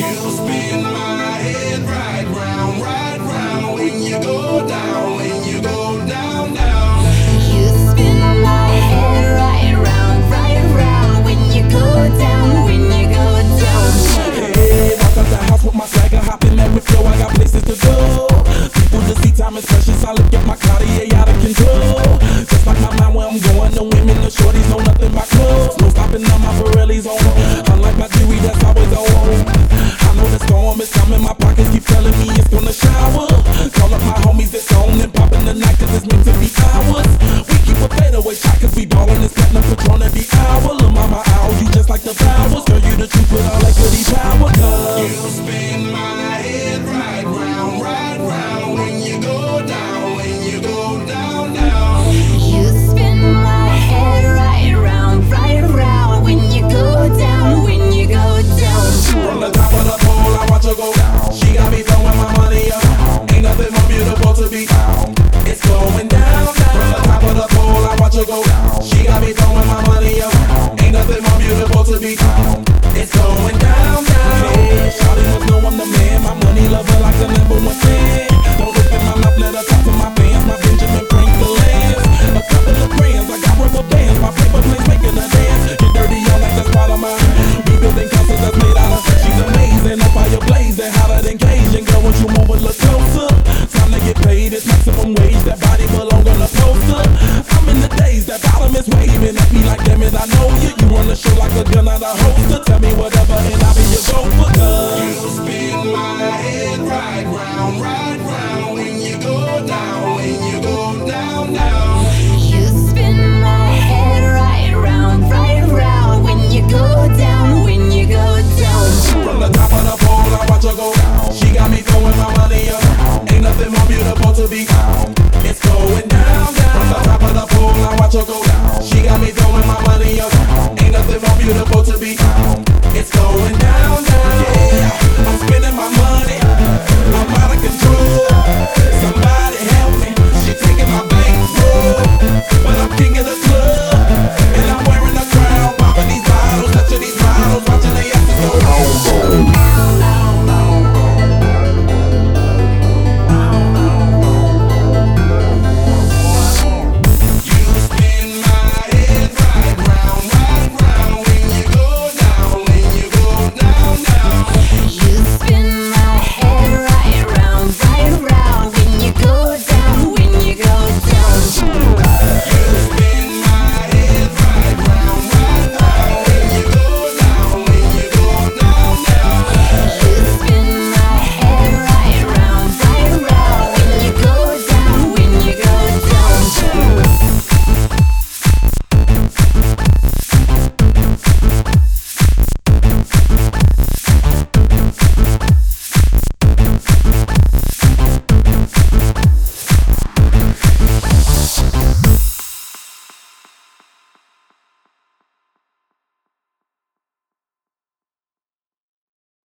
You spin my head right round when you go down, when you go down, down. You spin my head right round when you go down, when you go down. Hey, walk out the house with my swagger, hopping there with flow. I got places to go. People just see time is precious. I look at my Cartier out of control. Just like my mind where I'm going. The women, the shorties know nothing but clothes. No stopping on my Pirelli's on. Unlike my Dewey, that's always on. I know the storm is coming. My pockets keep telling me it's gonna shower. Call up my homies, it's on and popping the night 'cause it's meant to be ours. We keep a fadeaway shot 'cause we ballin' this platinum Patron every hour. Lil' mama owl, you just like the flowers. Girl, you the truth with all that goody power. 'Cause You spin my head right round when you go down, when you go down, down. You spin my head right round when you go down, when you go down. from the top of the pole, I watch her go down. She got me throwing my money up. Ain't nothing more beautiful to be found. It's going down, down. From the top of the pole, I watch her go down. She got me throwing my money up. Ain't nothing more beautiful to be found. It's going down, down. Yeah, shawty must know I'm the man. My money lover like the #1 fan. Don't look in my mouth, let her talk to my fans. My Benjamin Franklin lands. A couple of brands, I got rubber bands. My paper planes making a dance. Get dirty all night, that's part of mine. We building castles that's made out of. She's amazing, on fire blazing, hotter than Cajun. Girl, won't you move a little closer? Time to get paid, it's maximum wage. That body belong on a poster. I'm in the days, that bottom is waving at me like, damn it, I know you. You run the show like a gun out of holster. Tell me whatever and I'll be your gopher. You spin my head right round when you go down, when you go down, down. You spin my head right round when you go down, when you go down. From the top of the pole, I watch her go down. She got me throwing my money up. Ain't nothing more beautiful to be found. It's going down, down. From the top of the pole, I watch her go down. She got me throwing my money up. Ain't nothing more beautiful to be found. It's going down, down. Yeah, I'm spending my money. I'm out of control. Somebody help me. She taking my bankroll, but I'm king of the club, and I'm wearing a crown. Popping these bottles, touching these bottles, watching the asses go.